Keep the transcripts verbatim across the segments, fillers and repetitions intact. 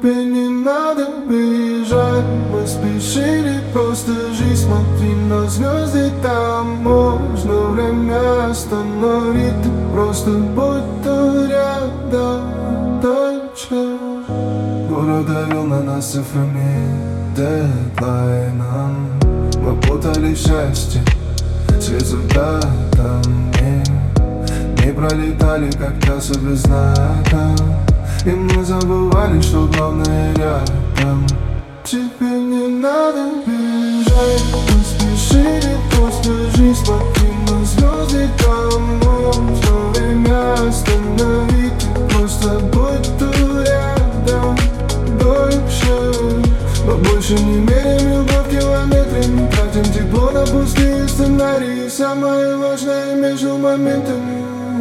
Теперь не надо бежать, мы спешили просто жить. Смотри на звезды, там можно время остановить. Ты просто будь тут рядом дальше. Город давил на нас цифрами, дедлайном. Мы путали счастье с результатом. Не, не пролетали как часы без знака. И мы забывали, что главное рядом. Теперь не надо бежать, мы спешили просто жить. Смотри на звезды, там можно время остановить. Ты просто будь тут рядом дольше. Мы больше не меряем любовь километрами, тратим тепло на пустые сценарии. Самое важное между моментами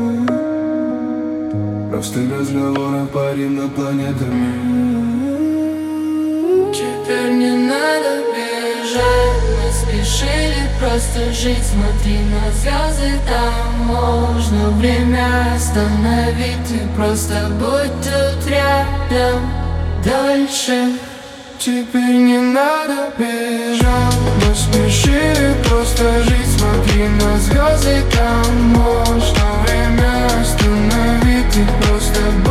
простые разговоры, парим над планетами. Теперь не надо бежать, мы спешили просто жить. Смотри на звезды, там можно время остановить. Ты просто будь тут рядом дальше. Теперь не надо бежать, мы спешили просто жить. Смотри на звезды, там можно время остановить. Ты просто